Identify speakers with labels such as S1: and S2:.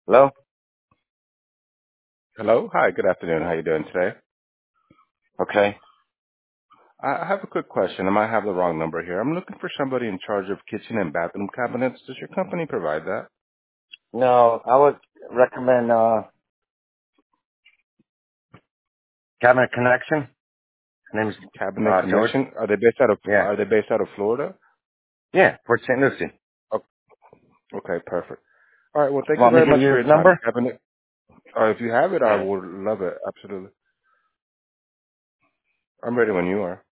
S1: Hello?
S2: Hello. Hi. Good afternoon. How you doing today?
S1: Okay.
S2: I have a quick question. I might have the wrong number here. I'm looking for somebody in charge of kitchen and bathroom cabinets. Does your company provide that?
S1: No, I would recommend Cabinet Connection. Her name is
S2: Cabinet
S1: North.
S2: Connection. Are they based out of
S1: Yeah.
S2: Are they based out of Florida?
S1: Yeah, Port St. Lucie.
S2: Oh, okay. Perfect. All right. Well, thank you
S1: Want me
S2: very
S1: to give
S2: much
S1: you
S2: for
S1: his
S2: your time.
S1: number?
S2: Cabinet. If you have it, I would love it. Absolutely. I'm ready when you are.